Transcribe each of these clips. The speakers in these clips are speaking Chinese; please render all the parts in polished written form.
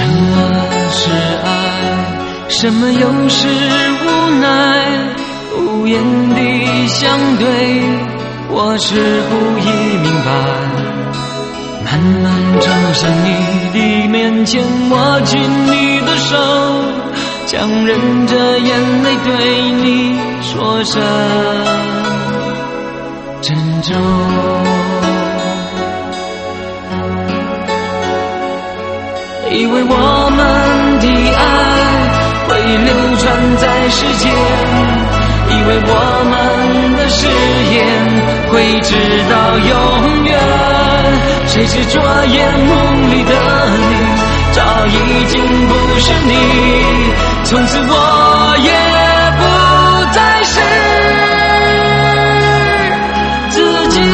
什么是爱？什么又是无奈？无言的相对，我似乎已明白。慢慢走向你的面前，握紧你的手，强忍着眼泪对你说声珍重。以为我们的爱会流传在世间，以为我们的誓言会直到永远。谁知昨夜梦里的你早已经不是你，从此我也不再是自己。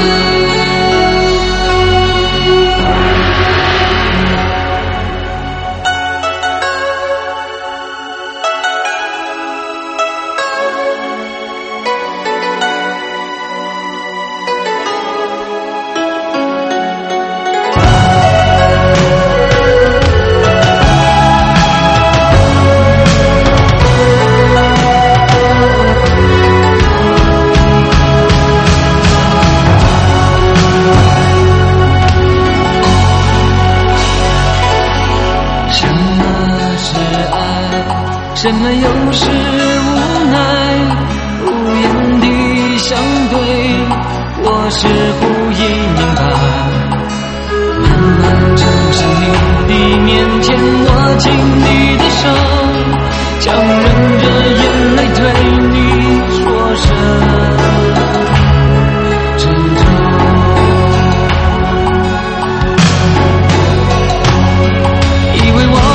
什么又是无奈？无言的相对，我似乎已明白。慢慢走向你的面前，握紧你的手，强忍着眼泪对你说声珍重。以为我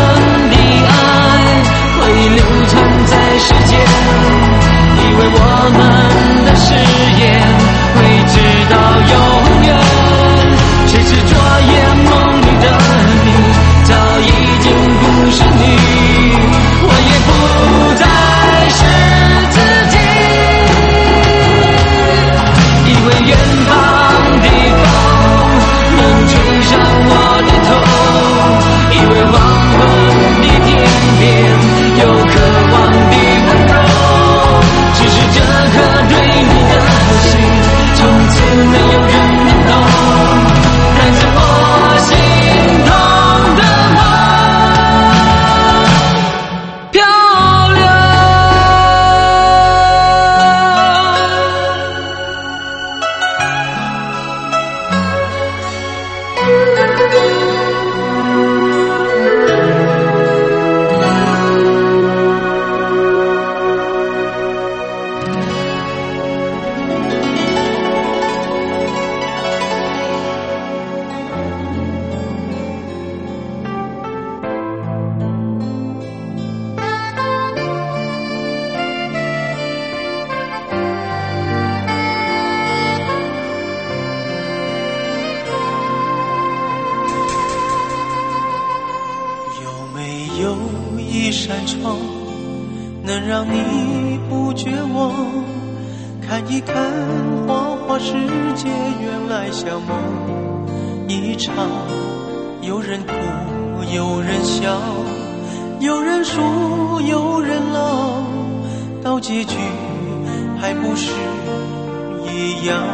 流传在世间，以为我们的誓言会直到永远。谁知昨夜梦里的你早已经不是你，我也不再是自己。以为远方的风能吹上我的头，以为黄昏的天边有渴望的温柔，只是这颗对你的心从此没有人能懂，带着我心痛的梦漂流。 能让你不绝望，看一看花花世界，原来像梦一场。有人哭，有人笑，有人输，有人老，到结局还不是一样。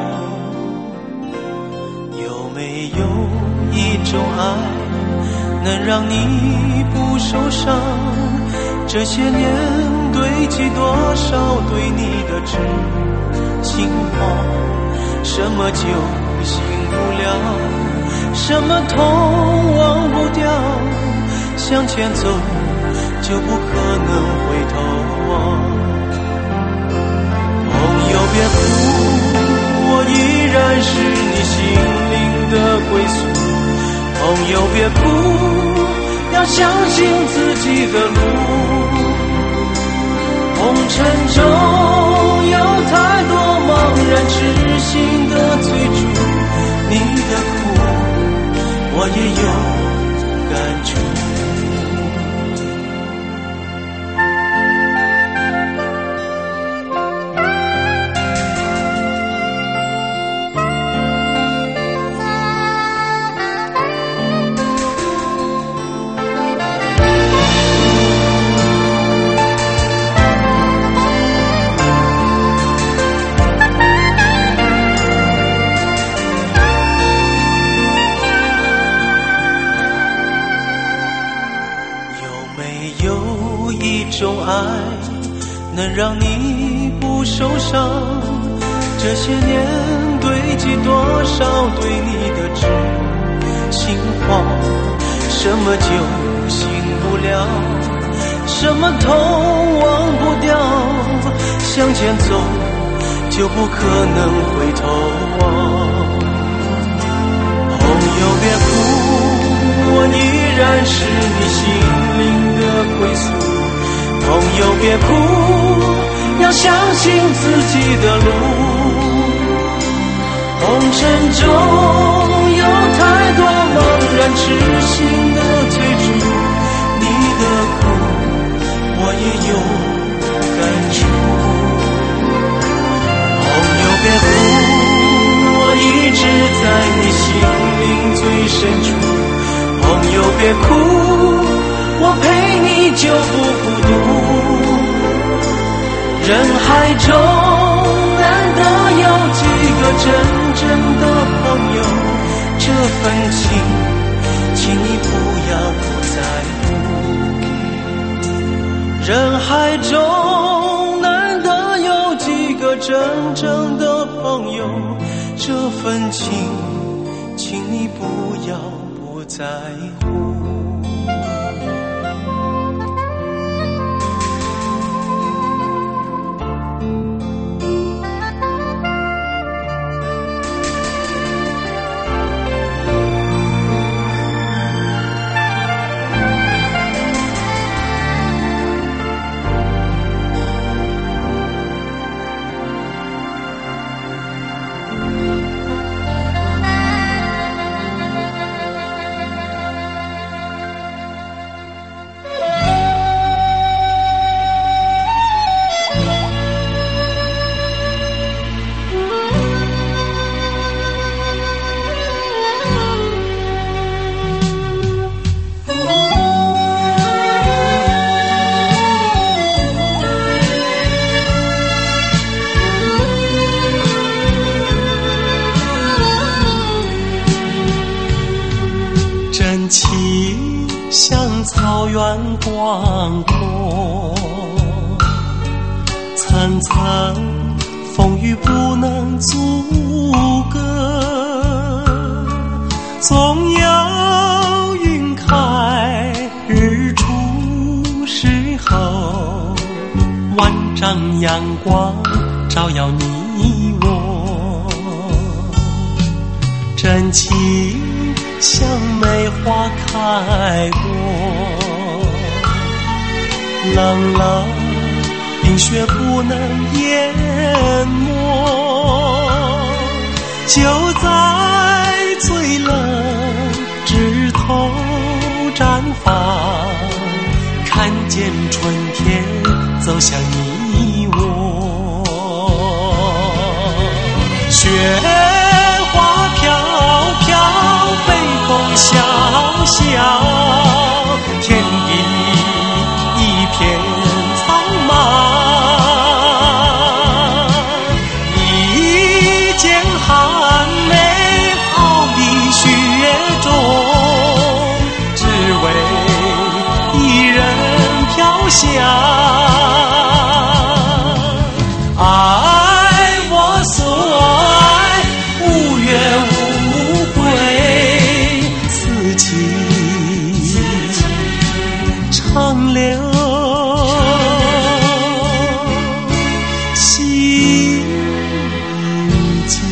有没有一种爱，能让你不受伤？这些年堆积多少对你的知心话，什么旧情不了，什么痛忘不掉，向前走就不可能回头望。朋友别哭，我依然是你心灵的归宿。朋友别哭，要相信自己的路。红尘中有太多茫然痴心的追逐，你的苦我也有感触。 没有一种爱能让你不受伤，这些年堆积多少对你的痴心慌，什么就醒不了，什么痛忘不掉，向前走就不可能回头望。朋友别哭，我依然是你心灵的归宿。朋友别哭，要相信自己的路。红尘中有太多茫然痴心的追逐，你的苦我也有感触。朋友别哭，我一直在你心灵最深处。朋友别哭，我陪你就不孤独。人海中难得有几个真正的朋友，这份情请你不要不在乎。人海中难得有几个真正的朋友，这份情请你不要不在乎。草原广阔，层层风雨不能阻隔，总有云开日出时候，万丈阳光照耀你我，真情像梅花开过，冷冷冰雪不能淹没，就在最冷枝头绽放，看见春天走向你我，雪花飘飘，北风萧萧，天地一片苍茫，一剪寒梅傲立雪中，只为一人飘香。爱我所爱，无怨无悔，此情长留心间。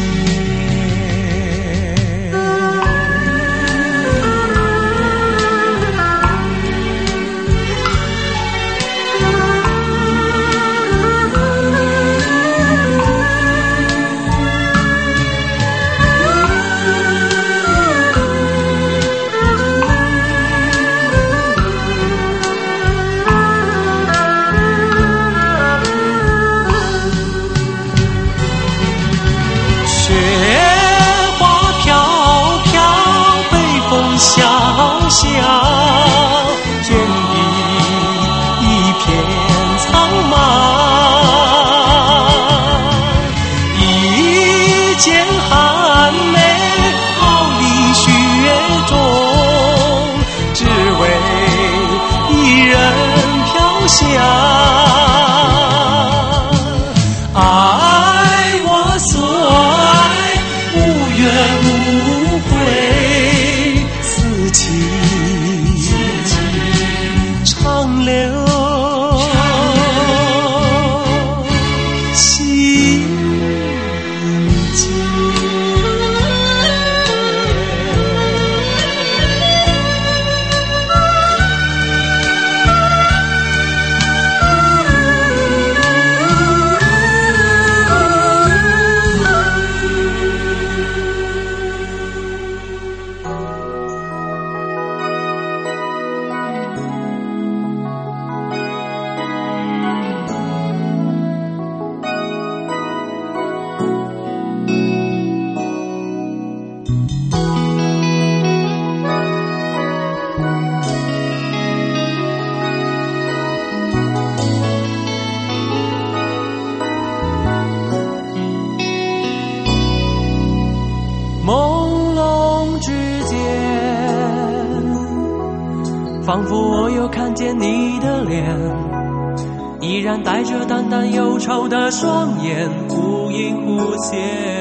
仿佛我又看见你的脸，依然带着淡淡忧愁的双眼，忽隐忽现，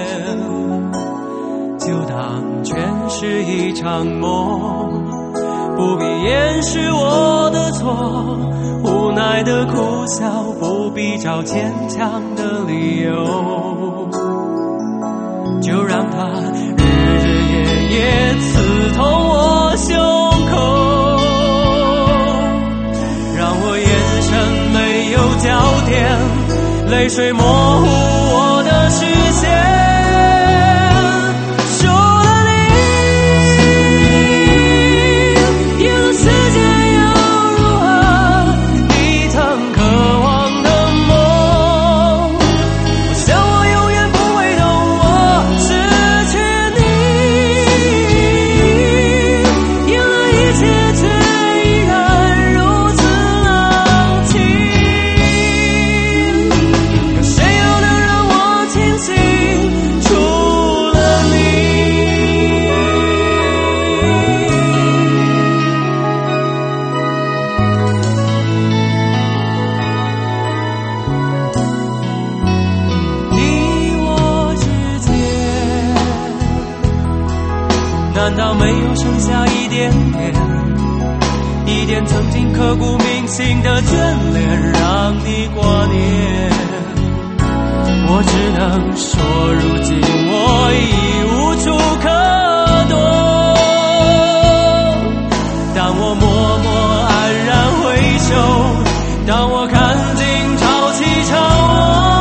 就当全是一场梦，不必掩饰我的错，无奈的苦笑，不必找坚强的理由，就让它日日夜夜刺痛我胸口，让我眼神没有焦点，泪水模糊我的视线。难道没有剩下一点点，一点曾经刻骨铭心的眷恋，让你挂念？我只能说，如今我已无处可躲。当我默默安然回首，当我看尽潮起潮落。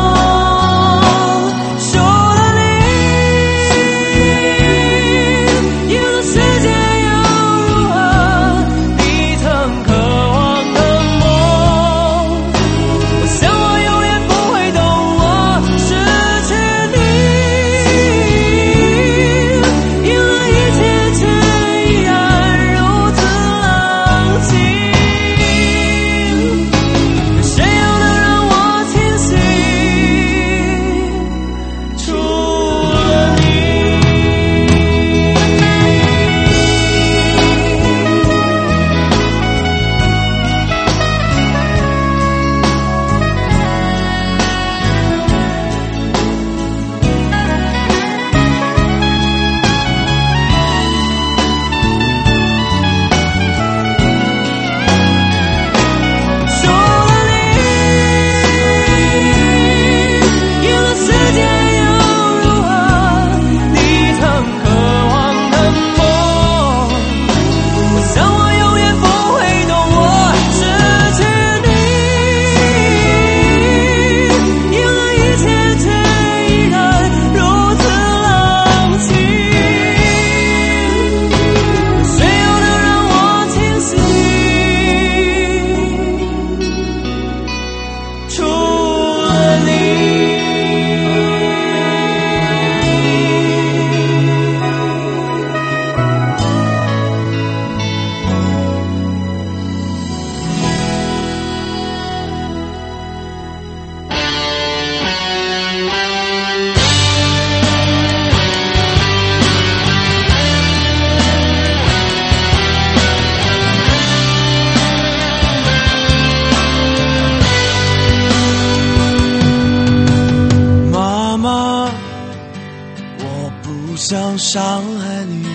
想伤害你，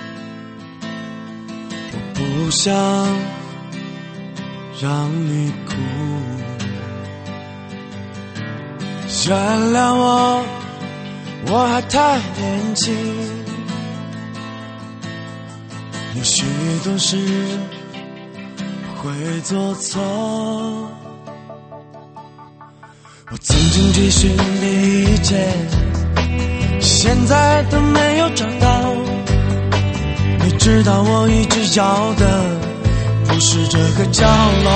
我不想让你哭，原谅我，我还太年轻，有许多事会做错，我曾经追寻的一切现在都没有找到，你知道我一直要的不是这个角落，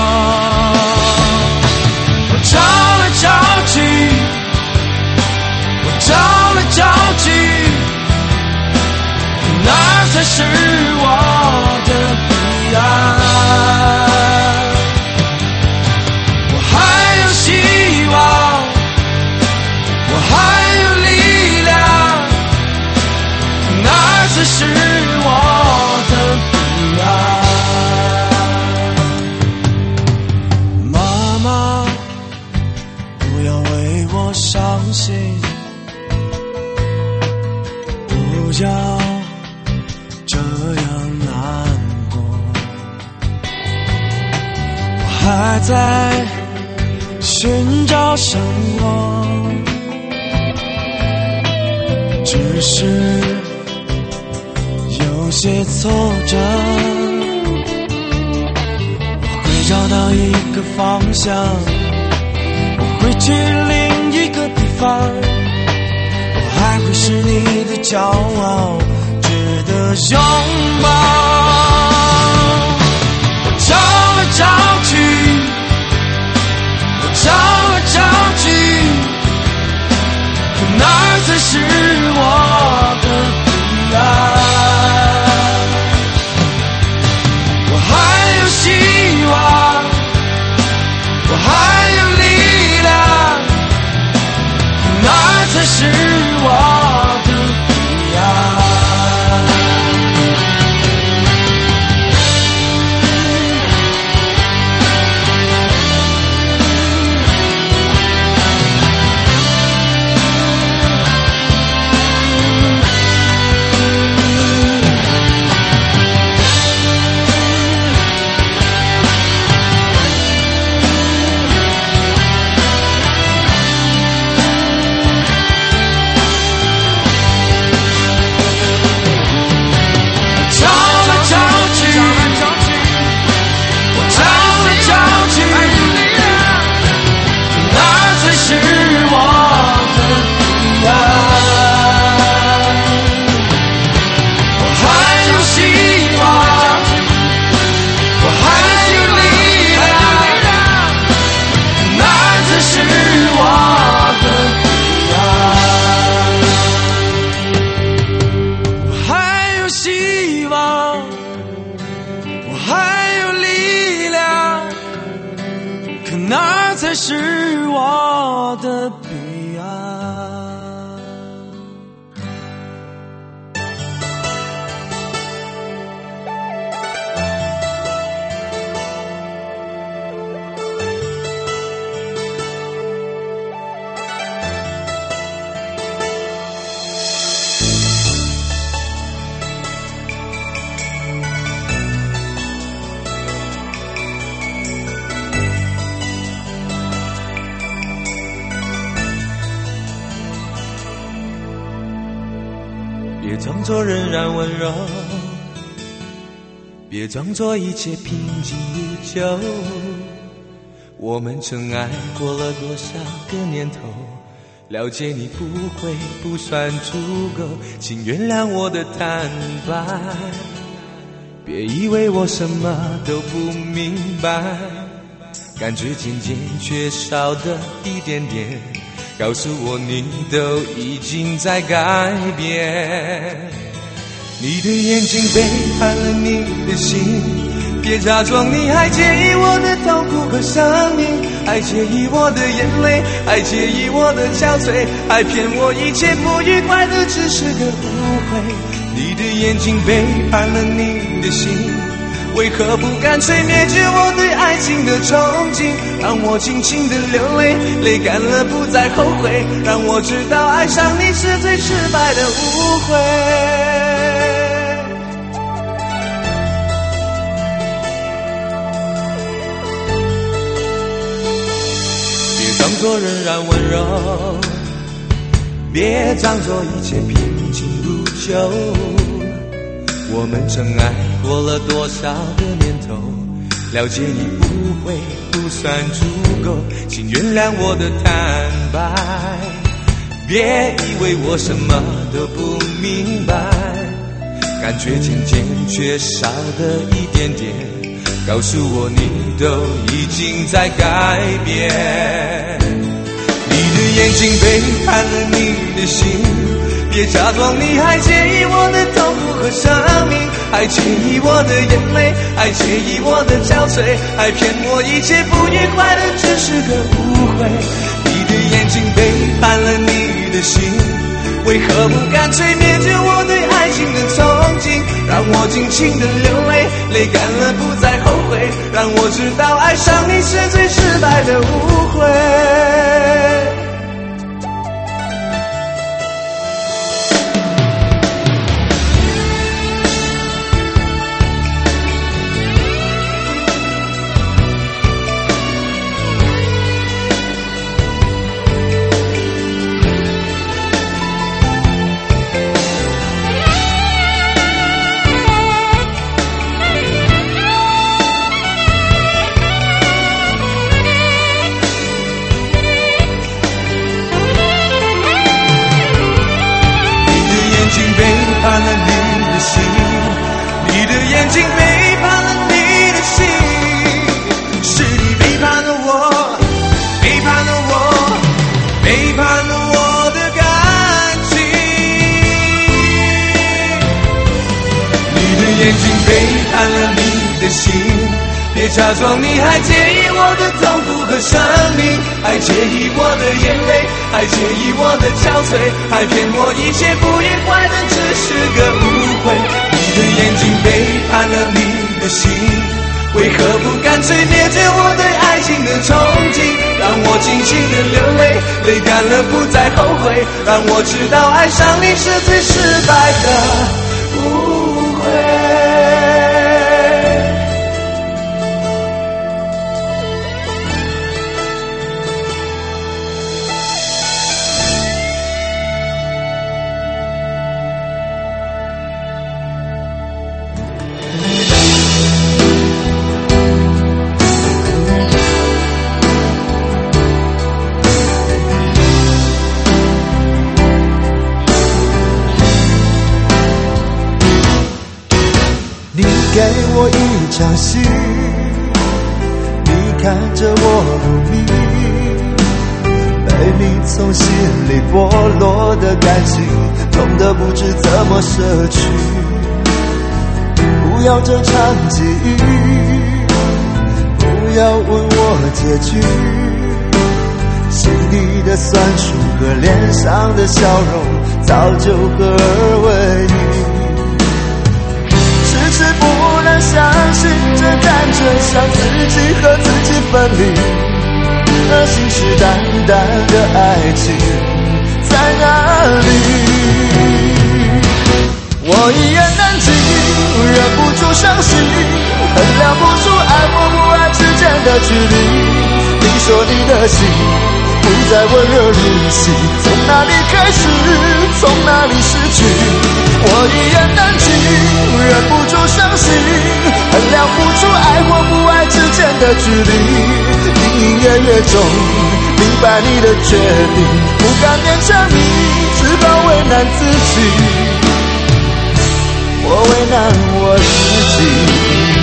我找来找去，我找来找去，哪才是我的彼岸，我还有希望，我还有力量，哪才是我的彼岸。 还在寻找什么，只是有些挫折。我会找到一个方向，我会去另一个地方，我还会是你的骄傲，值得拥抱。我找来找去，我找来找去，可哪儿才是我的彼岸？我还有希望，我还有力量，可哪儿才是我的彼岸？是我的彼岸。 别装作仍然温柔，别装作一切平静如旧。我们曾爱过了多少个年头，了解你不会不算足够，请原谅我的坦白。别以为我什么都不明白，感觉渐渐缺少的一点点，告诉我你都已经在改变。你的眼睛背叛了你的心，别假装你还介意我的痛苦和生命，还介意我的眼泪，还介意我的憔悴，还骗我一切不愉快的只是个误会。你的眼睛背叛了你的心，为何不干脆灭绝我对爱情的憧憬，让我尽情的流泪，泪干了不再后悔，让我知道爱上你是最失败的误会。别装作仍然温柔，别装作一切平静如旧。我们曾爱过了多少个年头，了解你不会不算足够，请原谅我的坦白。别以为我什么都不明白，感觉渐渐缺少的一点点，告诉我你都已经在改变。你的眼睛背叛了你的心，别假装你还介意我的痛苦和生命，还介意我的眼泪，还介意我的憔悴，还骗我一切不愉快的只是个误会。你的眼睛背叛了你的心，为何不干脆灭绝我对爱情的憧憬，让我尽情的流泪，泪干了不再后悔，让我知道爱上你是最失败的误会。 假装你还介意我的痛苦和生命，还介意我的眼泪，还介意我的憔悴，还骗我一切不愉快的只是个误会。你的眼睛背叛了你的心，为何不干脆灭绝我对爱情的憧憬，让我尽情的流泪，泪干了不再后悔，让我知道爱上你是最失败的误会。 给我一场戏，你看着我入迷，被你从心里剥落的感情，痛得不知怎么舍去。不要这场记忆，不要问我结局，心底的酸楚和脸上的笑容早就合二为一。迟迟不能相信，这感觉像自己和自己分离，那信誓旦旦的爱情在哪里？我一言难尽，忍不住伤心，衡量不出爱或不爱之间的距离。你说你的心不再温热如昔，从哪里开始，从哪里失去？我一言难尽，忍不住伤心，衡量不出爱或不爱之间的距离。隐隐约约中明白你的决定，不敢勉强你，只好为难自己，我为难我自己。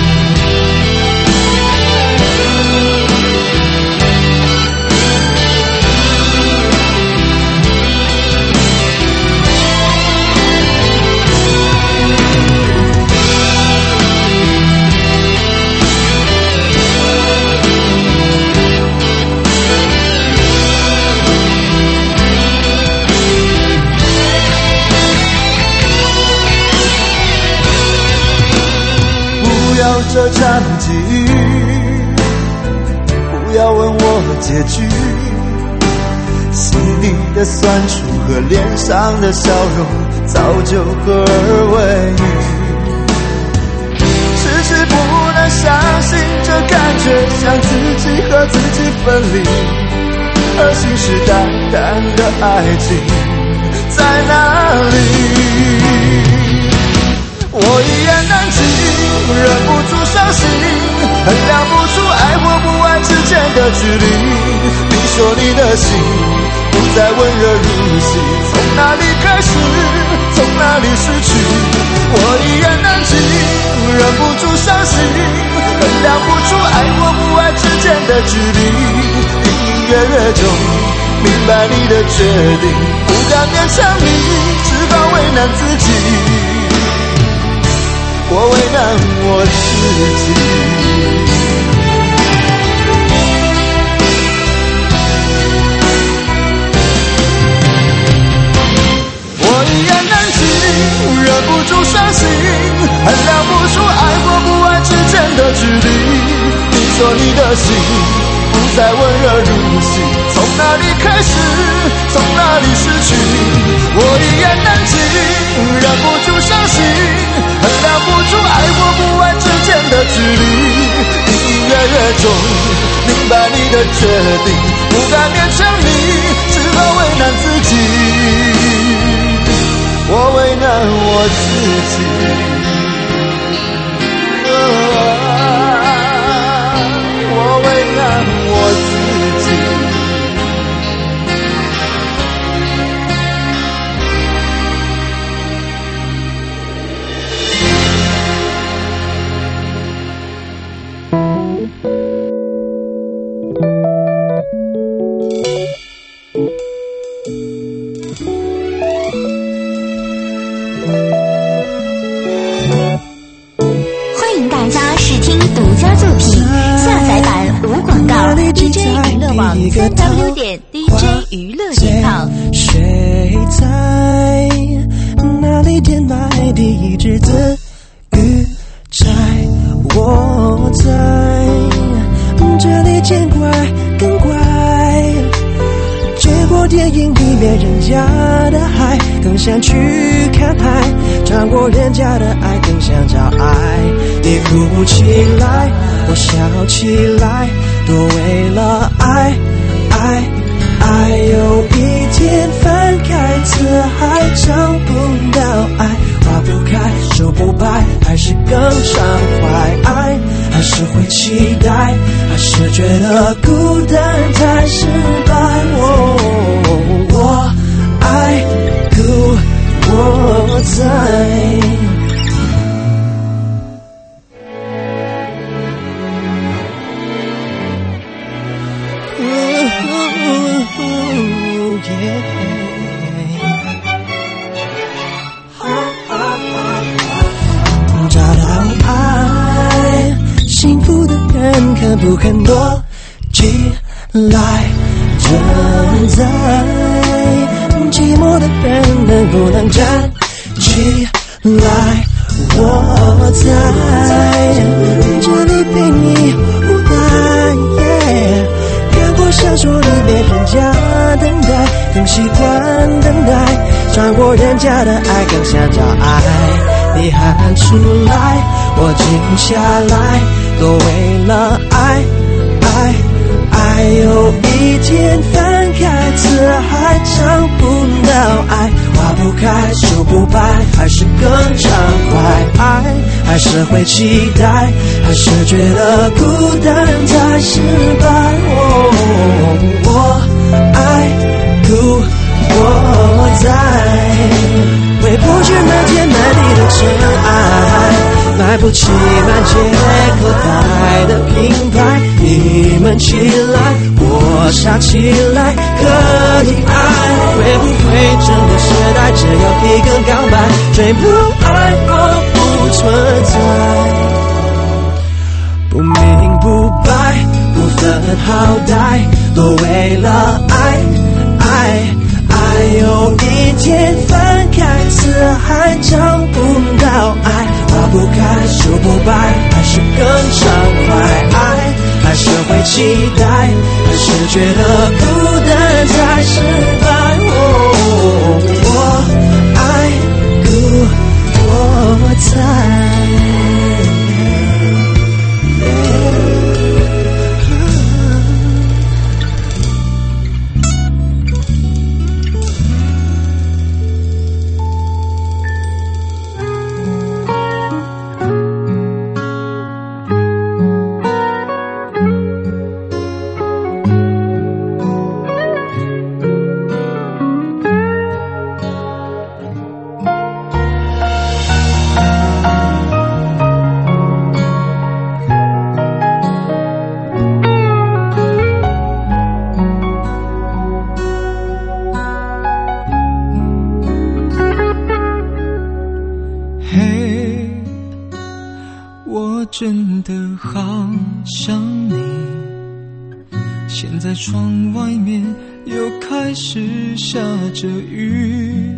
这场记忆，不要问我结局，心里的酸楚和脸上的笑容早就合二为一。迟迟不能相信，这感觉像自己和自己分离，而信誓旦旦的爱情在哪里？我一言难尽，忍不住伤心，衡量不出爱或不爱之间的距离。你说你的心不再温热如昔，从哪里开始，从哪里失去？我一言难尽，忍不住伤心，衡量不出爱或不爱之间的距离。隐隐约约中明白你的决定，不敢勉强你，只好为难自己，我为难我自己。我一言难尽，忍不住伤心，衡量不出爱或不爱之间的距离。你说你的心不再温热如昔，从哪里开始，从哪里失去？我一言难尽，忍不住伤心，衡量不出爱或不爱之间的距离。隐隐约约中明白你的决定，不敢勉强你，只好为难自己，我为难我自己。我为难我自己。 欢迎大家试听独家作品一个套， 3W.DJ 娱乐电台。 谁在哪里填埋第一只字语在？我在这里见怪更怪，结果电影里面人家的海更想去看海，尝过人家的爱更想找爱。你哭起来，我笑起来，都为了爱爱爱。有一天翻开字海，找不到爱，花不开手不白，还是更畅快。爱还是会期待，还是觉得孤单太失败。我爱故我在。找到爱，幸福的人肯不肯躲起来？正在寂寞的人能不能站起来？我在这里陪你无奈，看过小说里面人家等待，更习惯等待，穿过人家的爱更想找爱。你喊出来，我静下来，都为了爱爱爱。有一天翻开字海，找不到爱，花不开手不白，还是更畅快。爱还是会期待，还是觉得孤单太失败。我爱故我在，回不去满天满地的尘埃，买不起满街口袋的品牌。你们起来，我傻起来，可以爱。会不会整个时代只有一个告白，最不爱我不存在，不明不白，不分好歹，都为了爱爱爱。有一天翻开字海，找不到爱，花不开手不白，还是更畅快。爱还是会期待，还是觉得孤单才失败。我爱故我在。 真的好想你，现在窗外面又开始下着雨，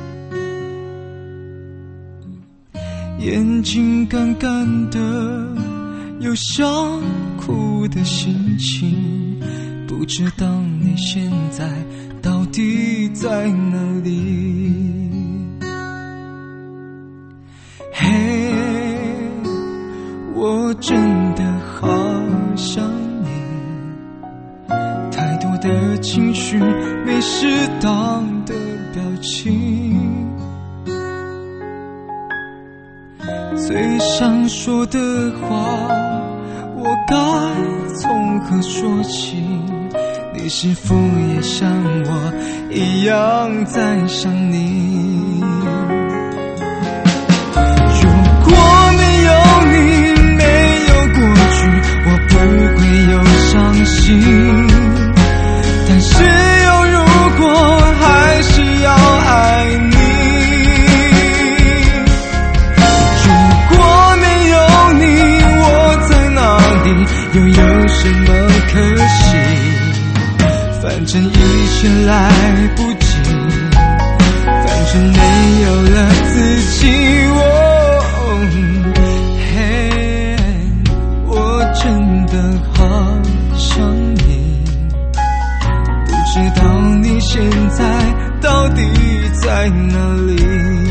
眼睛干干的，有想哭的心情，不知道你现在到底在哪里。嘿，我真的好想你，太多的情绪，没适当的表情，最想说的话，我该从何说起？你是否也像我一样在想你？如果没有你，没有过去，我不会有伤心。但是有如果，还是要爱你。如果没有你，我在哪里？又有什么可惜？ 反正一切来不及，反正没有了自己。嘿，我真的好想你，不知道你现在到底在哪里。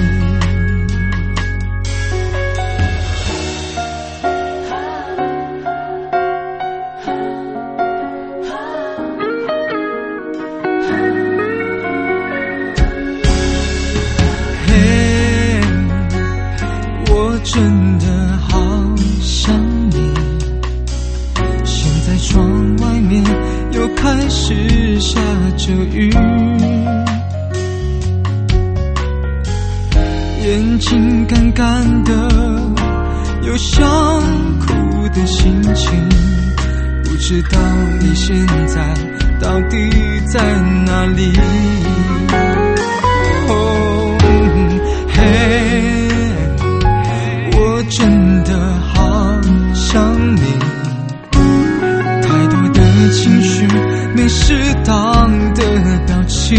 真的好想你，现在窗外面又开始下着雨，眼睛干干的，有想哭的心情，不知道你现在到底在哪里。真的好想你，太多的情绪没适当的表情，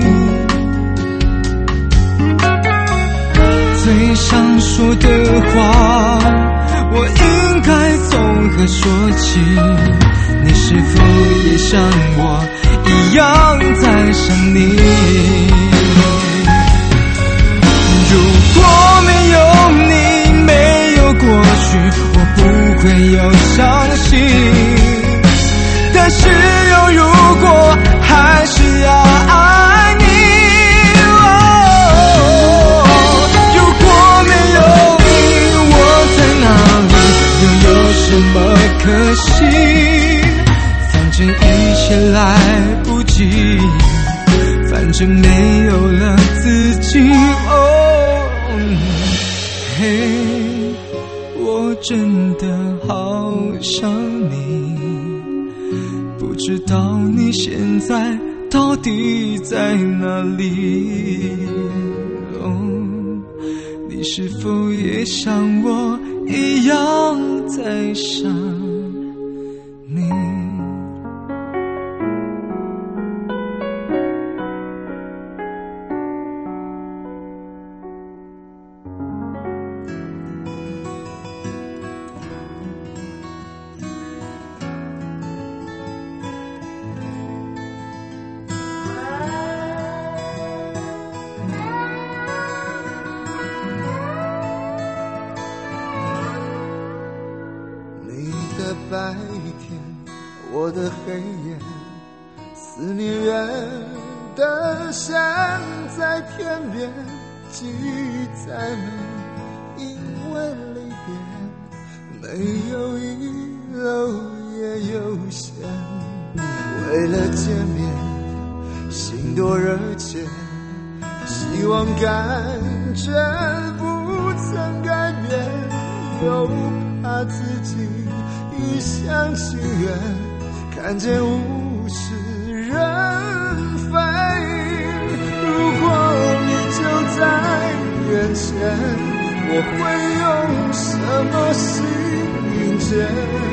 最想说的话我应该从何说起？你是否也像我一样在想你？如果没有你过去我不会有伤心，但是有如果还是要爱你。如果没有你我在哪里，又有什么可惜？反正一切来不及，反正没有了自己。我真的好想你，不知道你现在到底在哪里。你是否也像我一样在想你？ 白天，我的黑夜，思念远的山在天边，记忆再美，因为离别，没有一楼也有限。为了见面，心多热切，希望感觉不曾改变，又怕自己一厢情愿，看见物是人非。如果你就在眼前，我会用什么心迎接？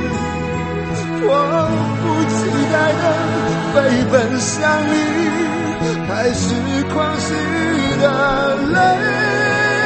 迫不及待地飞奔向你，还是狂喜的泪？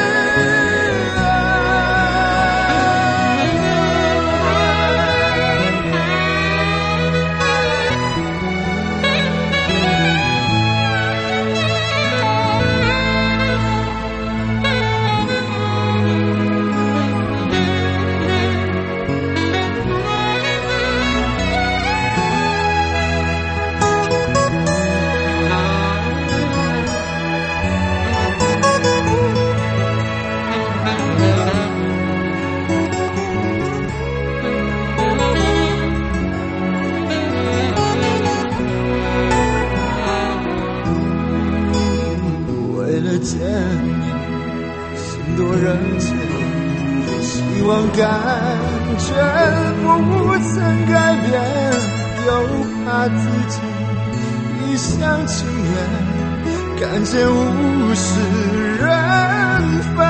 见你，心多热切，希望感觉不曾改变，又怕自己一厢情愿，看见物是人非。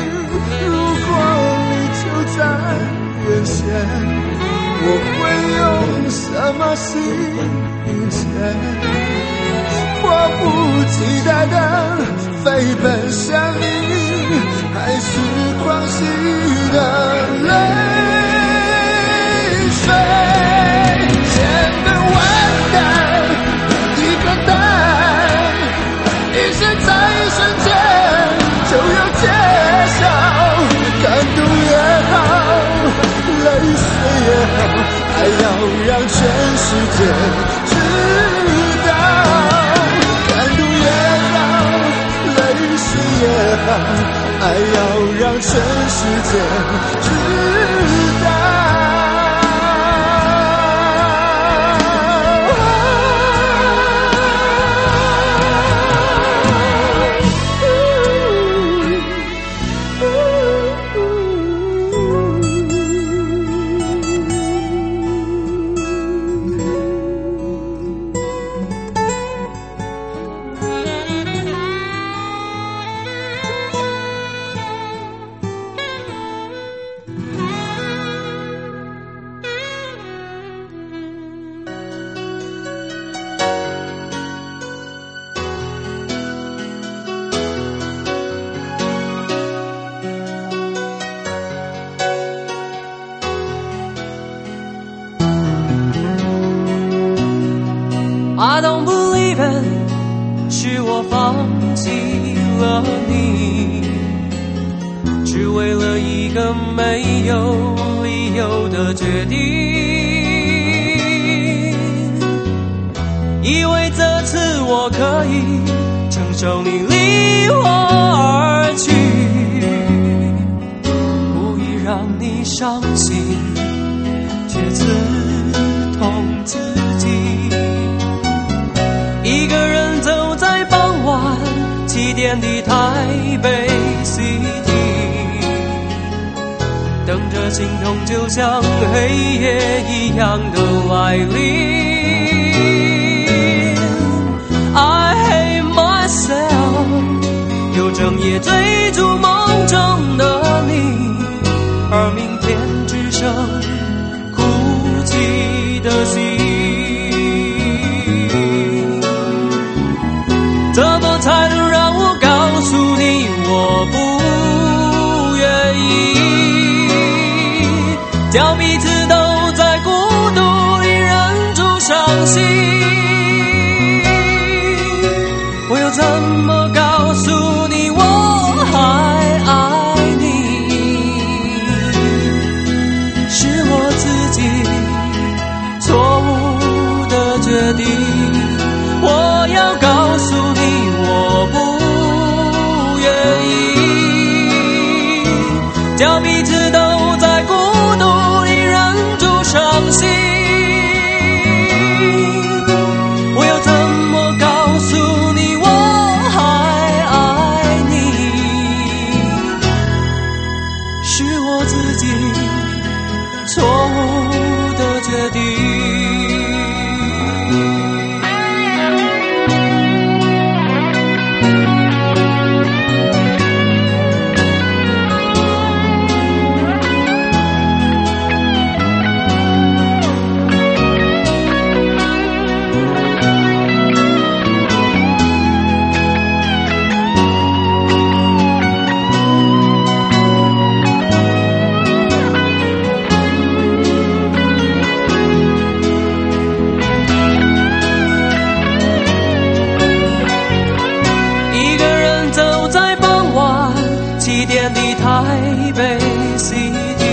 如果你就在眼前，我会用什么是一切？迫不及待的飞奔向你，还是狂喜的泪水？千个完蛋，一个蛋，一时在一瞬间就要揭晓。感动也好，泪水也好，爱要让全世界知道。感动也好，泪水也好，爱要让全世界知道。 I don't believe it， 是我放弃了你，只为了一个没有理由的决定。以为这次我可以承受你离我而去，故意让你伤心，却刺痛自己。一个人走在傍晚7点的台北 City， 等着心痛就像黑夜一样的来临。I hate myself， 又整夜追逐梦中的你，而明天只剩哭泣的心。怎么才能让我告诉你我不愿意，叫彼此都在孤独里忍住伤心？我又怎么告诉你我还爱你？是我自己错误的决定，我要告诉你我不愿意，叫彼此都在孤独里忍住伤心。我要怎么告诉你我还爱你？是我自己错误的决定。7点的台北 City，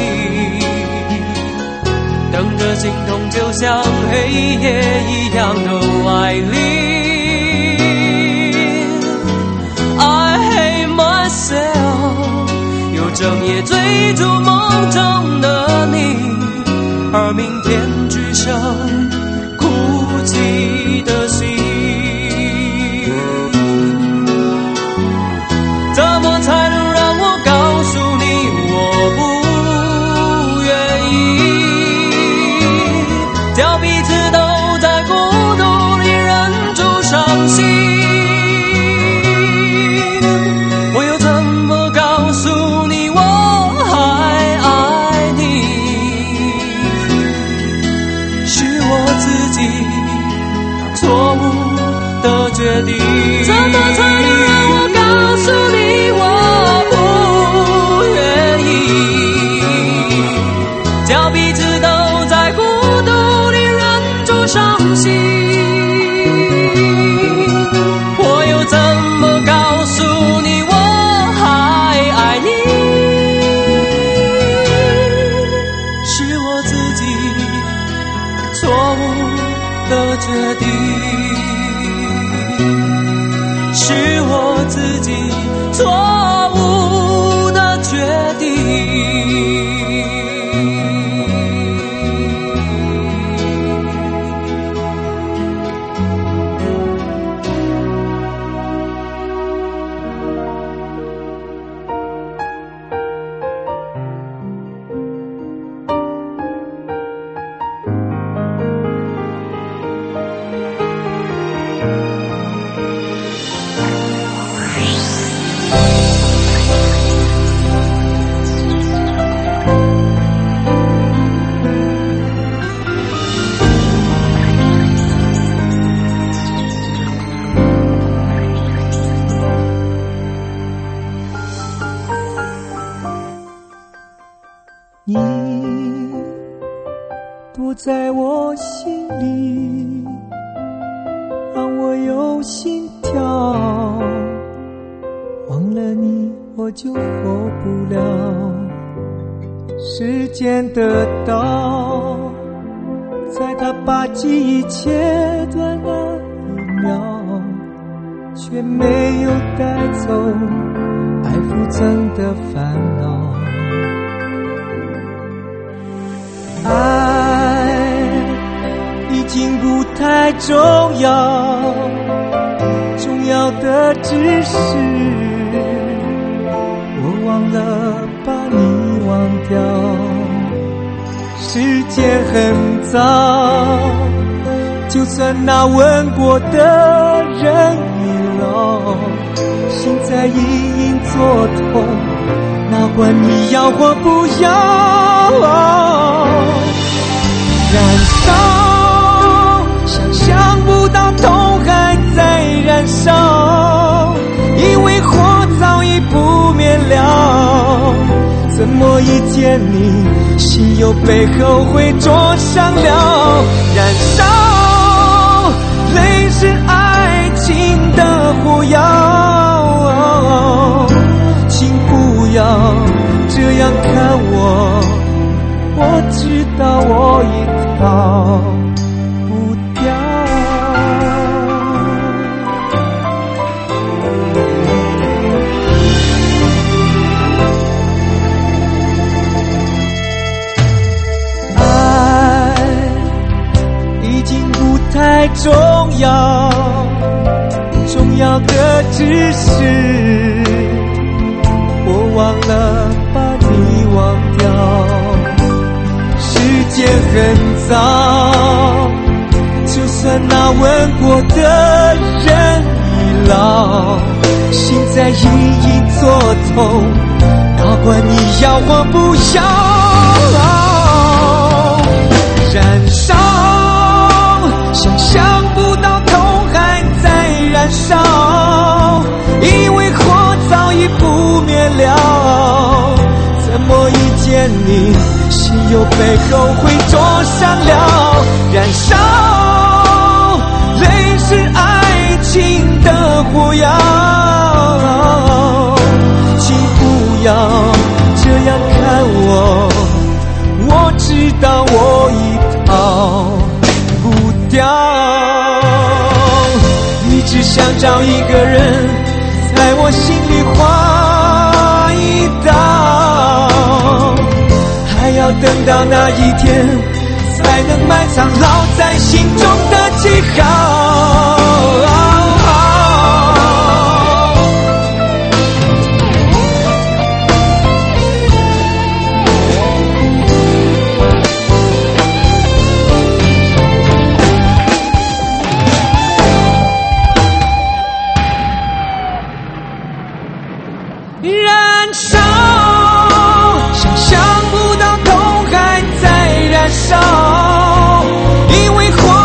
等着心痛就像黑夜一样的来临。I hate myself， 又整夜追逐梦中的你，而明天只剩哭泣的心。怎么才能让我告诉你我不愿意，叫彼此都在孤独里忍住伤心？我又怎么告诉你我还爱你？是己错误的决定。 怎么才能让我告诉你我不愿意，叫彼此都在孤独里忍住伤心？我又怎么告诉你我还爱你？ 是我自己错误的决定，是我自己错误的决定。 你躲在我心里，让我有心跳，忘了你我就活不了。时间的刀在它把记忆切断那一秒，却没有带走爱浮增的烦恼。爱已经不太重要，重要的只是我忘了把你忘掉。时间很早，就算那吻过的人已老，心在隐隐作痛，哪管你要或不要。燃烧，想象不到痛还在燃烧，以为火早已不灭了，怎么一见你心又被后悔灼伤了。燃烧，泪是爱情的火药，请不要这样看我，我知道我已逃不掉。爱已经不太重要，重要的只是我忘了把你忘掉。时间很早，就算那吻过的人已老，心在隐隐作痛，哪管你要或不要。燃烧，想象不到痛还在燃烧，以为火早已不灭了，怎么一见你心又被后悔灼伤了。燃烧，泪是爱情的火药，请不要这样看我，我知道我已逃不掉。你只想找一个人在我心里划一刀，还要等到那一天才能埋藏烙在心中的记号。燃烧，想象不到痛还在燃烧，因为火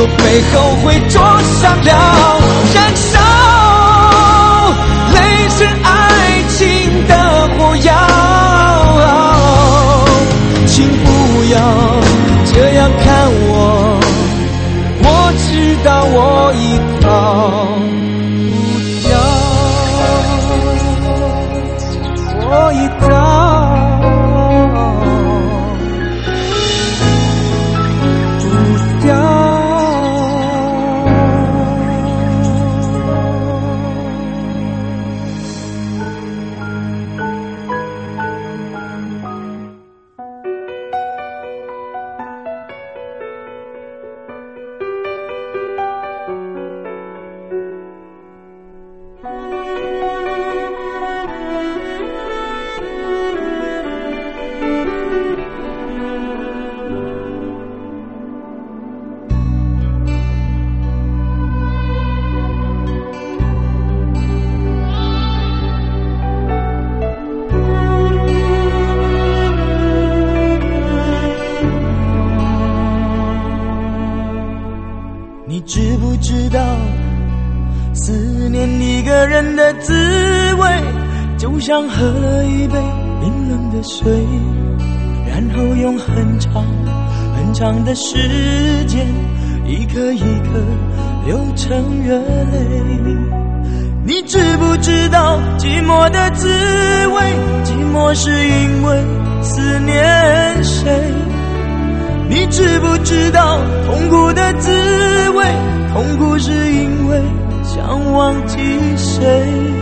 非后悔着上了燃烧，泪是爱情的火药，请不要这样看我，我知道我已逃不掉，我已逃不掉。 你知不知道，思念一个人的滋味，就像喝了一杯冰冷的水，然后用很长很长的时间，一颗一颗流成热泪。你知不知道寂寞的滋味？寂寞是因为思念谁？你知不知道痛苦的滋味？痛苦是因为想忘记谁？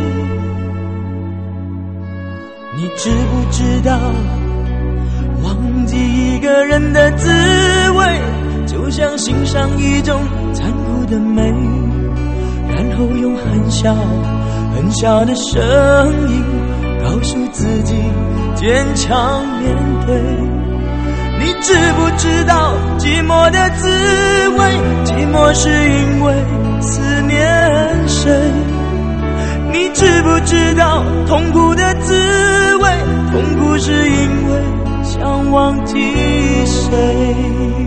你知不知道忘记一个人的滋味，就像欣赏一种残酷的美，然后用很小很小的声音告诉自己坚强面对。你知不知道寂寞的滋味？寂寞是因为思念谁？你知不知道痛苦的滋味？痛苦是因为想忘记谁？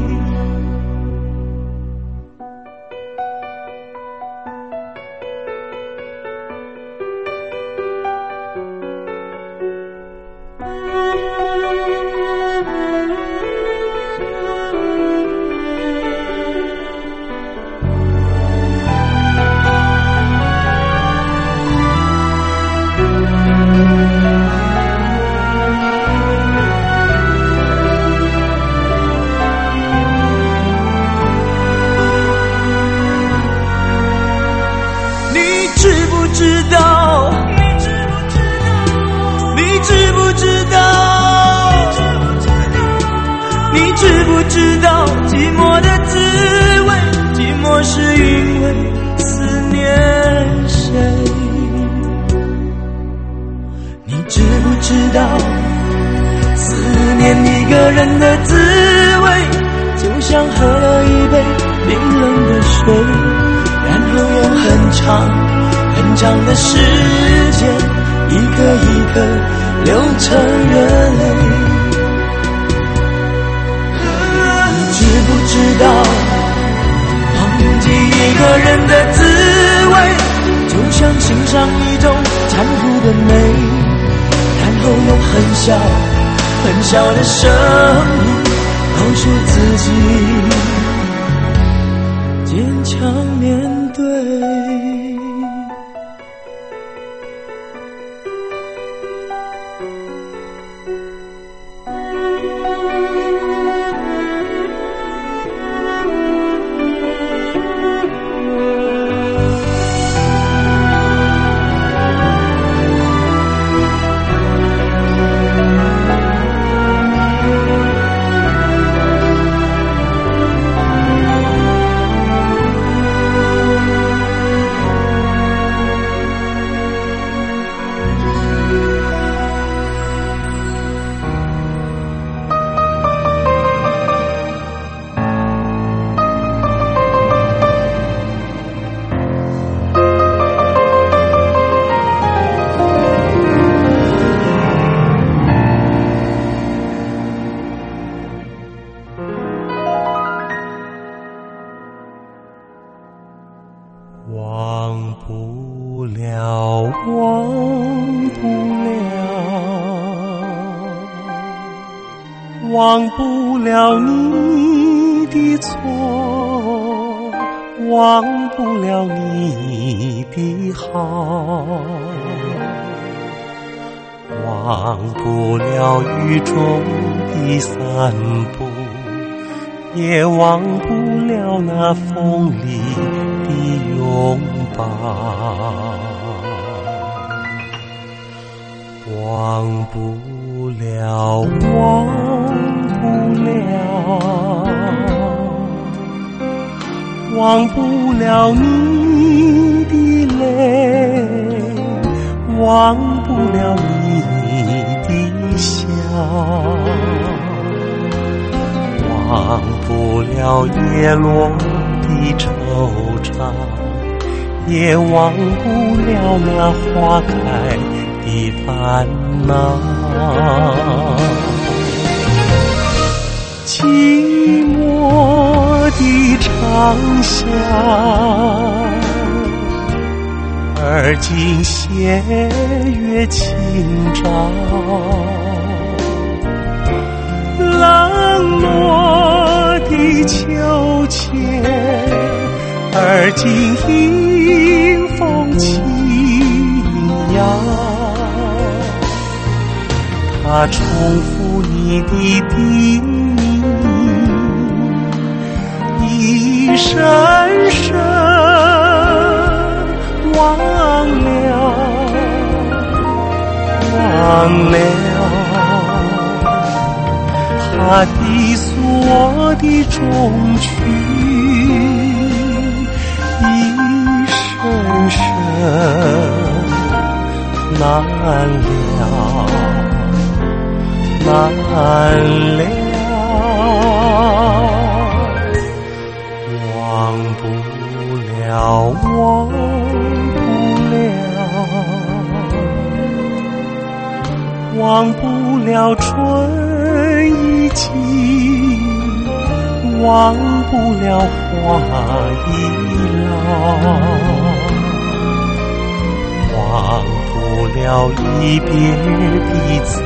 知道寂寞的滋味？寂寞是因为思念谁？你知不知道思念一个人的滋味，就像喝了一杯冰冷的水，然后用很长很长的时间，一颗一颗流成热泪。知不知道忘记一个人的滋味，就像欣赏一种残酷的美，然后用很小很小的声音告诉自己坚强面对。 忘不了你的错，忘不了你的好，忘不了雨中的散步，也忘不了那风里的拥抱，忘不了，忘不了，忘不了你的泪，忘不了你的笑，忘不了叶落的惆怅，也忘不了那花开的烦恼。寂寞的长巷，而今斜月清照，冷落的秋千，而今迎风轻摇，它重复你的叮咛，一声声忘了，忘了，它低诉我的衷曲，一声声难了，难了，忘不了，忘不了，忘不了春已尽，忘不了花已老，忘不了一别的滋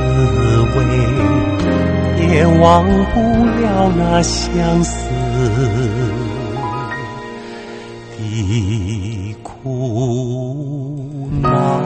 味，也忘不了那相思的苦恼。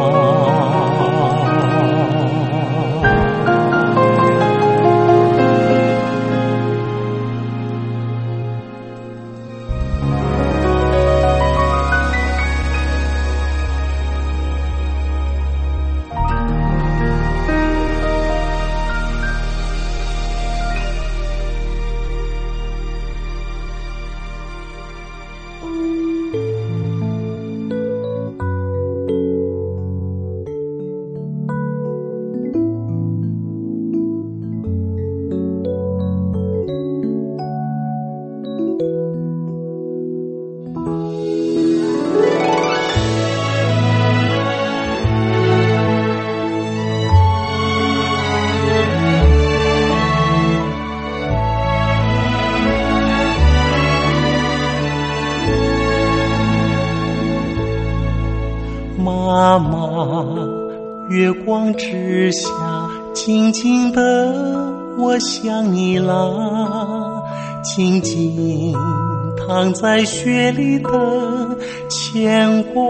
妈妈，月光之下，静静的我想你啦，静静躺在雪里的牵挂。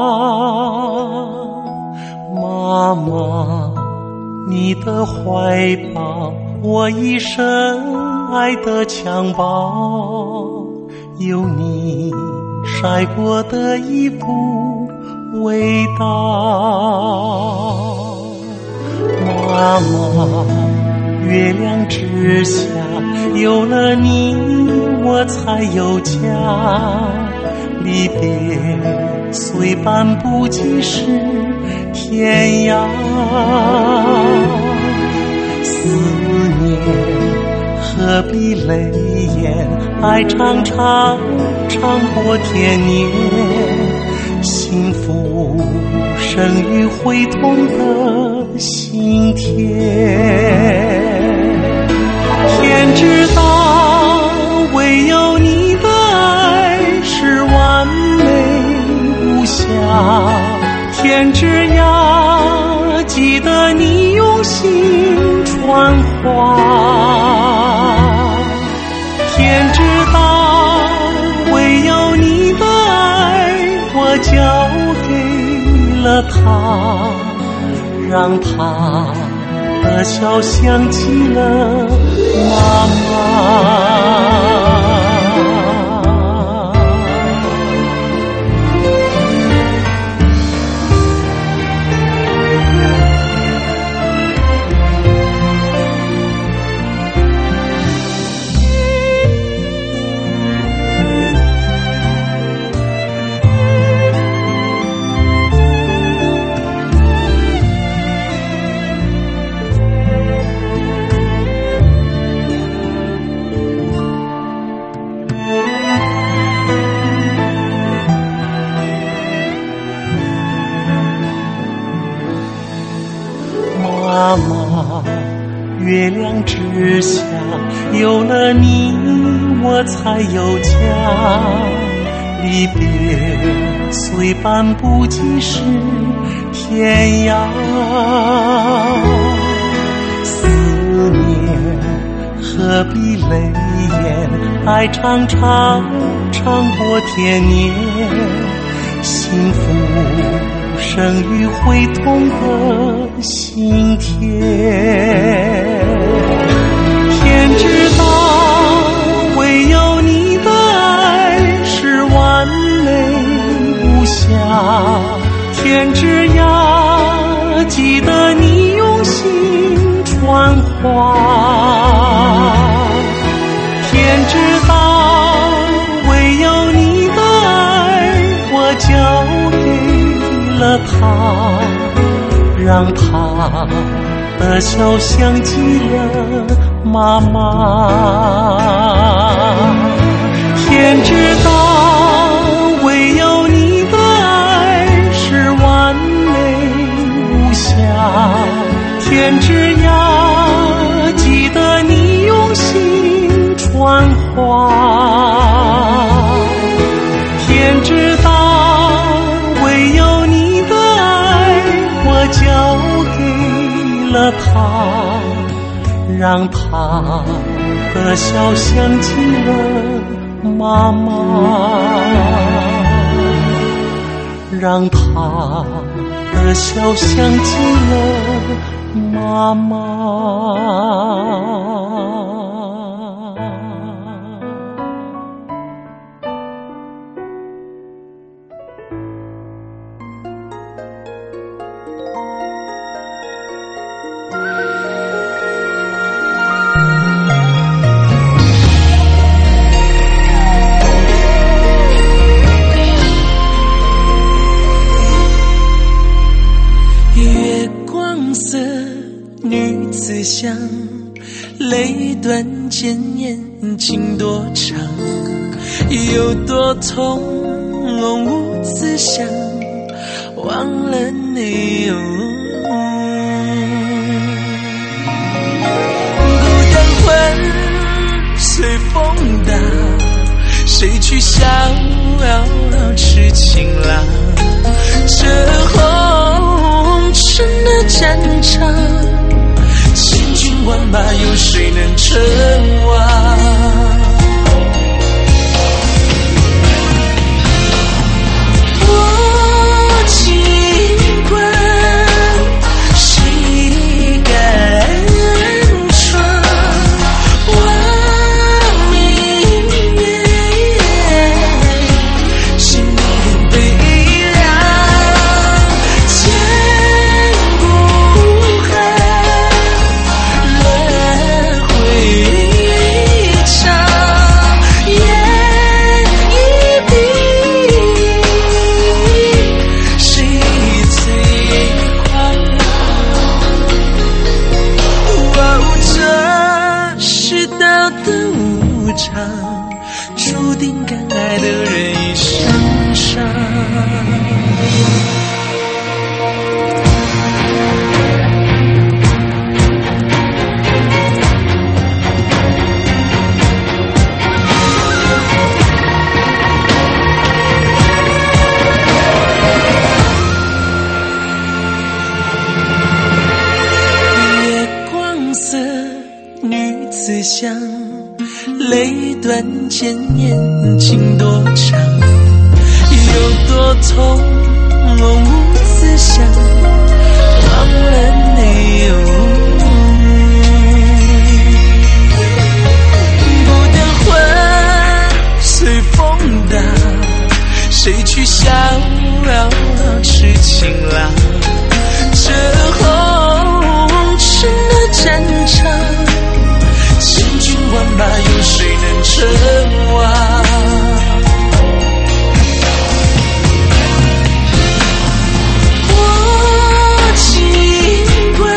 妈妈，你的怀抱，我一生爱的襁褓，有你晒过的衣服味道。妈妈，月亮之下，有了你我才有家，离别虽半步即是天涯，思念何必泪眼，爱长长长过天年，幸福生于会痛的心田。天知道，唯有你的爱是完美无瑕，天之涯，记得你用心传传话。天知道，唯有你的爱，我交给了他，让他的笑想起了妈妈。妈妈，月亮之下，有了你，我才有家。离别虽半步即是天涯，思念何必泪眼，爱长长长过天年，幸福生于会痛的心田。天知道，唯有你的爱是完美无瑕。天之涯，记得你用心传话。天知道，唯有你的爱，我交给了他，让他的笑想起了妈妈。天知道，唯有你的爱是完美无瑕。天之涯，记得你用心传话。天知道，唯有你的爱，我交给了他，让他的笑想起了妈妈，让他的笑想起了妈妈。 女子香，泪断剑眼情多长，有多痛无自想，忘了你孤单魂随风荡，谁去逍遥痴情郎？这红尘的战场，千军万马，有谁能称王？我尽管，谁敢闯？亡命月，心里悲凉，千古恨，轮回长，眼一闭，谁最狂傲？这世道的无常，注定敢爱的人一生伤。月光色， 思乡，泪断千年情多长，有多痛无思想，忘了你不等魂随风荡，谁去逍遥痴情郎，这红尘的战场，千军万马有谁能称王？我尽管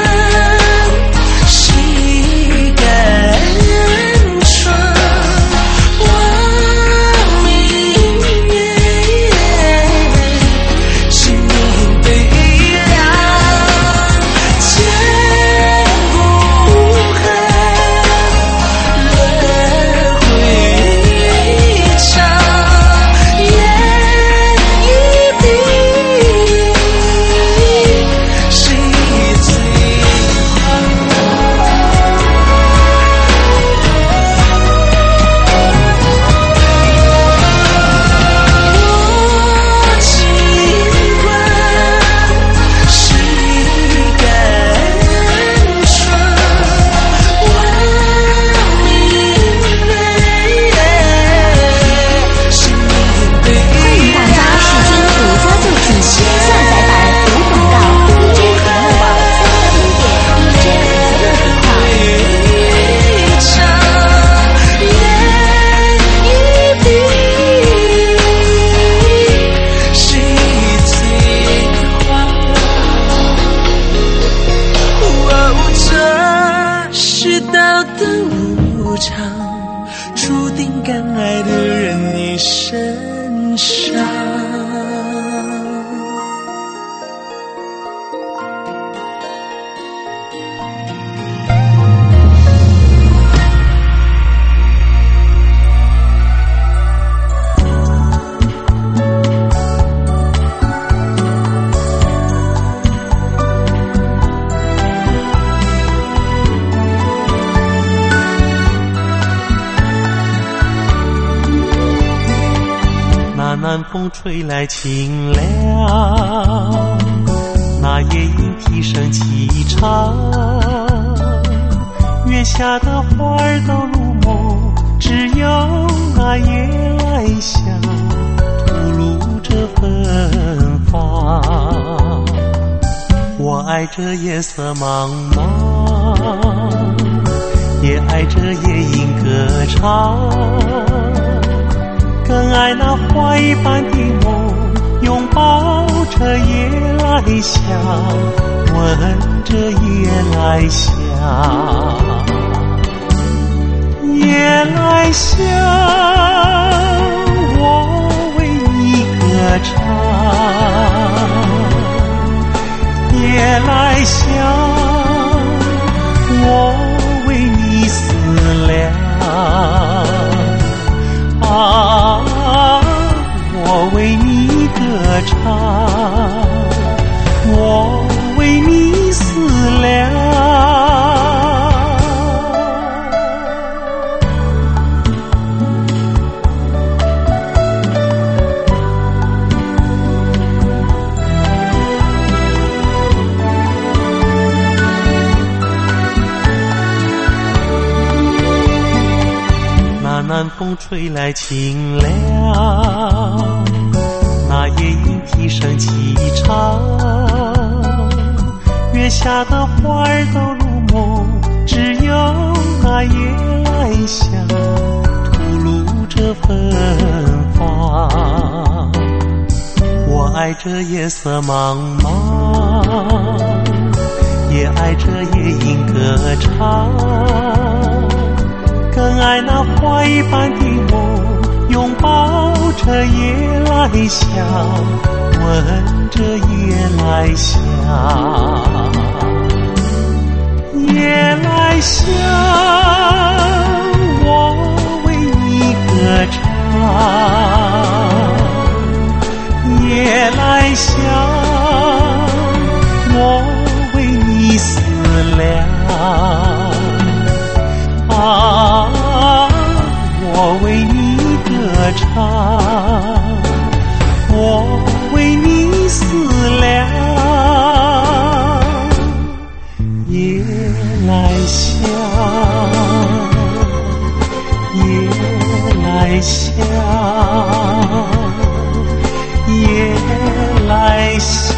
谁敢闯，望明月，心明悲凉，千古恨轮回长，烟一笔，谁最狂？我尽管谁敢闯，望明月，心明悲欢迎大家试听独家作品下载版无广告 DJ 娱乐网3W 点 DJ 娱乐频道。 这世道的无常，注定敢爱的人你身上。 那南风吹来清凉，那夜莺啼声凄长，月下的花儿都入梦，只有那夜来香吐露着芬芳。我爱这夜色茫茫，也爱这夜莺歌唱，更爱那花一般的梦，拥抱着夜来香，闻着夜来香。夜来香，我为你歌唱。夜来香，我为你思量。我为你歌唱，我为你思量。那南风吹来清凉，那夜莺啼声凄长，月下的花儿都入梦，只有那夜来香吐露着芬芳。我爱这夜色茫茫，也爱这夜莺歌唱，更爱那花一般的梦，拥抱着夜来香，闻着夜来香。夜来香，我为你歌唱。夜来香，我为你思量。 我为你歌唱，我为你思量，夜来香，夜来香，夜来香。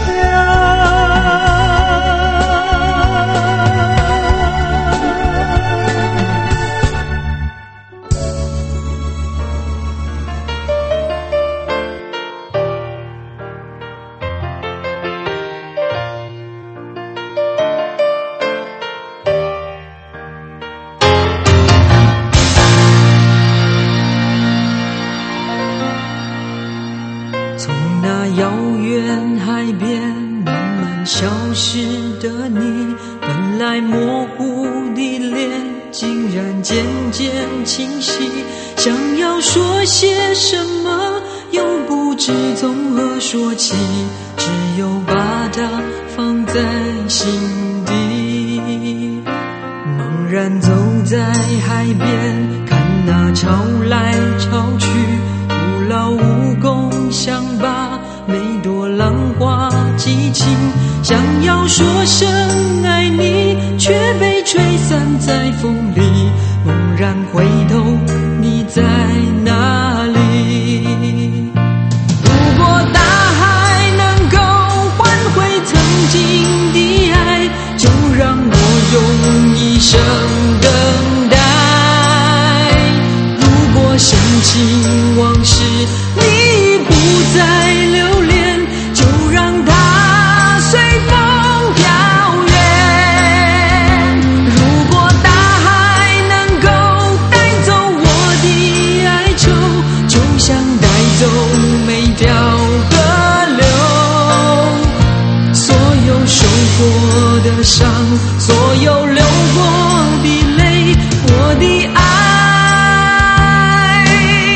遥远海边慢慢消失的你，本来模糊的脸竟然渐渐清晰，想要说些什么又不知从何说起，只有把它放在心底。茫然走在海边，看那潮来潮去，徒劳无功，想把每朵浪花记清，想要说声爱你，却被吹散在风里。猛然回头，你在哪里？如果大海能够换回曾经的爱，就让我用一生等待。如果深情往事你不再留恋，就让它随风飘远。如果大海能够带走我的哀愁，就像带走每条河流。所有受过的伤，所有流过的泪，我的爱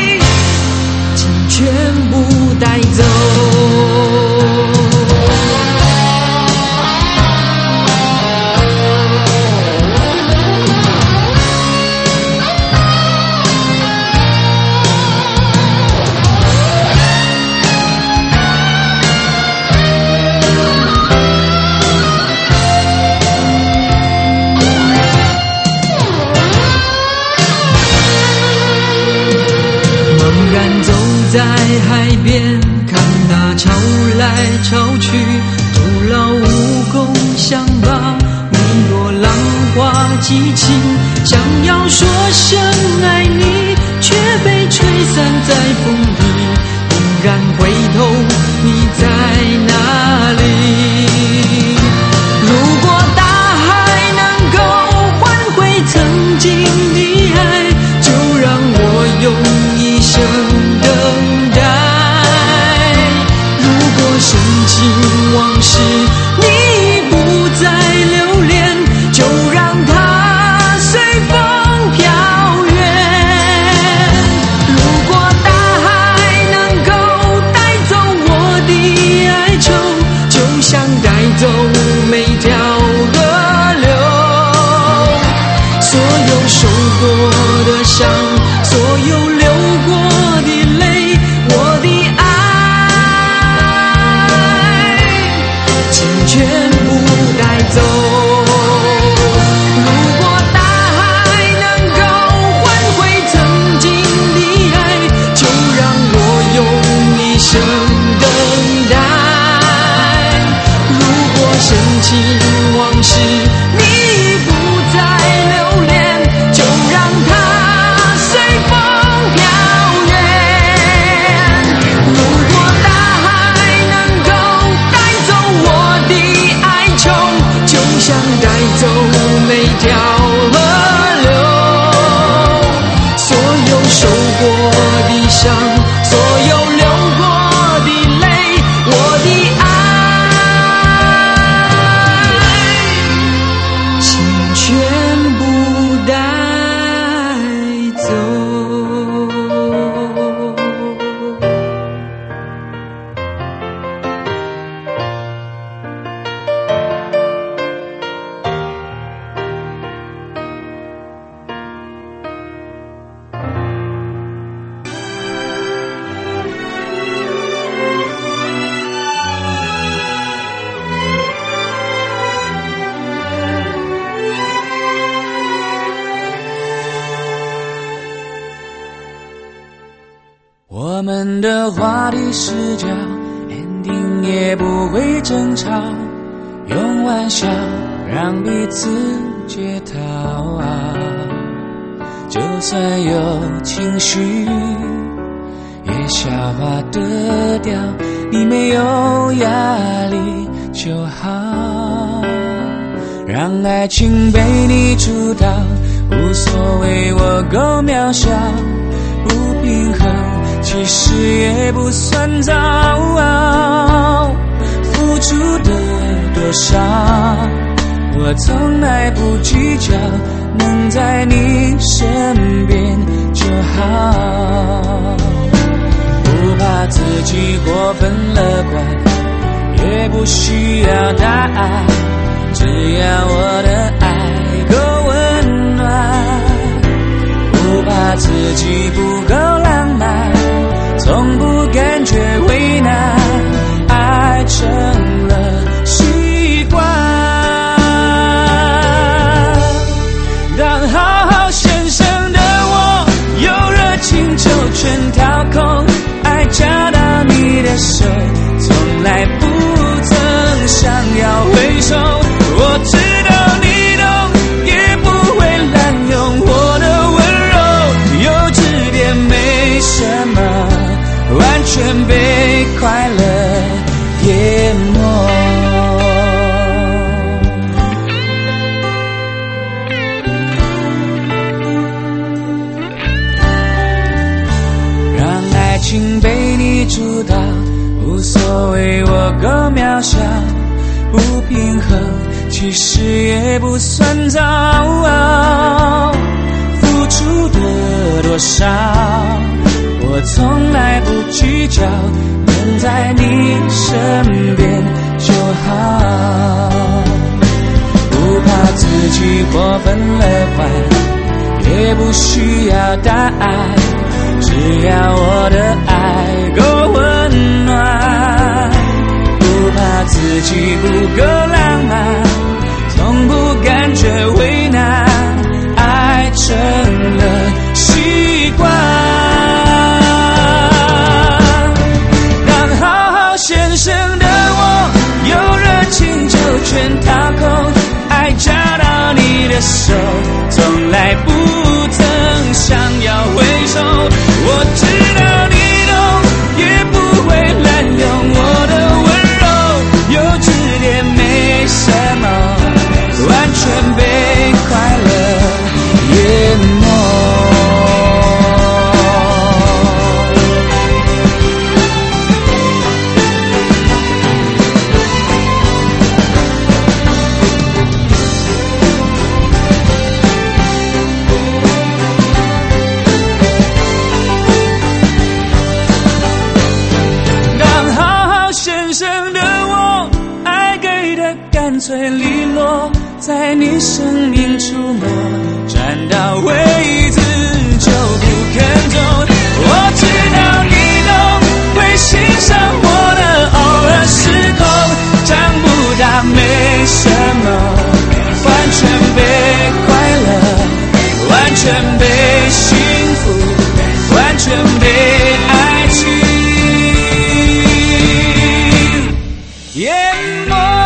请全部带走。在海边看那潮来潮去，徒劳无功，想把每朵浪花记清，想要说声爱你，却被吹散在风里。猛然回头，你在哪里？如果大海能够换回曾经的爱，就让我用一生等待。如果深情往事你不再留恋，就让它随风飘远。如果大海能够带走我的哀愁，就像带走每条河流。所有受过的伤，所有流过的泪，我的爱请全部带走。如果大海能够换回曾经的爱，就让我用一生等待。如果深情往事你不再留恋，就让它随风们的话题是叫 ending 也不会争吵，用玩笑让彼此解套啊。就算有情绪也消化得掉，你没有压力就好，让爱情被你主导，无所谓我够渺小，不平衡其实也不算糟，付出的多少我从来不计较，能在你身边就好，不怕自己过分乐观，也不需要答案，只要我的爱够温暖，不怕自己不够浪漫，从不感觉为难，爱成了习惯。当好好先生的我有热情就全掏空，爱夹到你的手从来不曾想要回收，我知道你懂，也不会滥用我的温柔，幼稚点没什么，完全被快乐淹没。让爱情被你主导，无所谓我够渺小，不平衡其实也不算糟，付出的多少我从来不计较，能在你身边就好，不怕自己过分乐观，也不需要答案，只要我的爱够温暖，不怕自己不够浪漫，从不感觉为难，爱成了习惯。当好好先生的我有热情就全掏空，爱夹到你的手从来不曾想要回收，我知道你懂，也不会滥用我的温柔，幼稚点没什么，完全被快乐淹没。干脆利落，在你生命触摸，站到位置就不肯走，我知道你懂，会欣赏我的偶尔失控，长不大没什么，完全被快乐，完全被幸福，完全被爱情淹没。